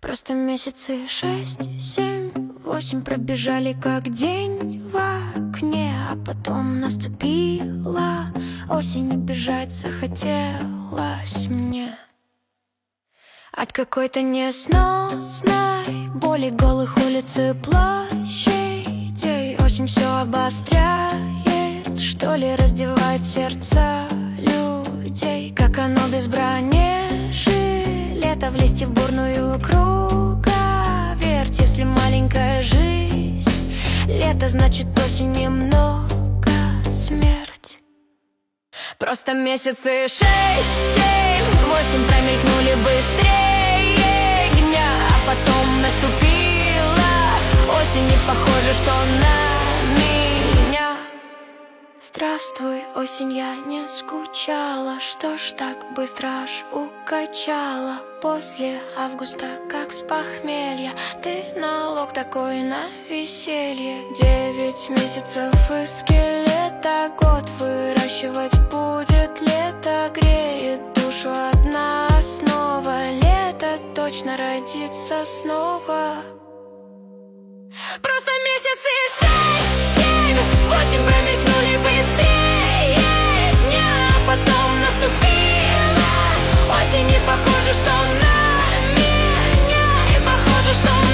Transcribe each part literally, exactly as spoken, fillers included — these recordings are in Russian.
Просто месяцы шесть, семь, восемь пробежали как день в окне. А потом наступила осень, и бежать захотелось мне от какой-то несносной боли, голых улиц и площадей. Осень все обостряет, что ли, раздевает сердца людей. Как оно без брони, лето в листья в бурную круговерть. Если маленькая жизнь лето, значит осень немного смерть. Просто месяцы шесть, семь, восемь промелькнули быстрее дня. А потом наступила осень, и похоже, что на меня. Здравствуй, осень, я не скучала. Что ж так быстро аж укачала? После августа, как с похмелья, ты налог такой на веселье. Девять месяцев и скелета, год выращивать будет лето. Греет душу одна основа, лето точно родится снова. Просто месяцы шесть, семь, восемь промелькнули быстрее дня. А потом наступила осень, и похоже, что на меня. И похоже, что на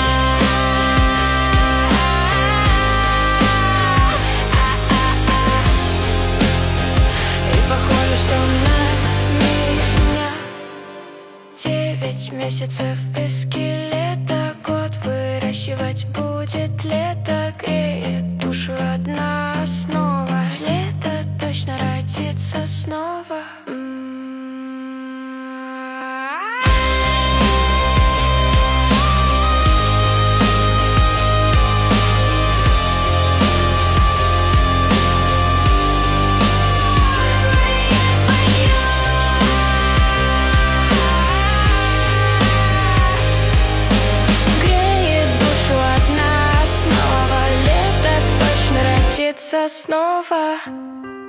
И похоже, что на меня. Девять месяцев и скелета, год выращивать будет лето. Греет душу одна основа, лето точно родится снова. Снова.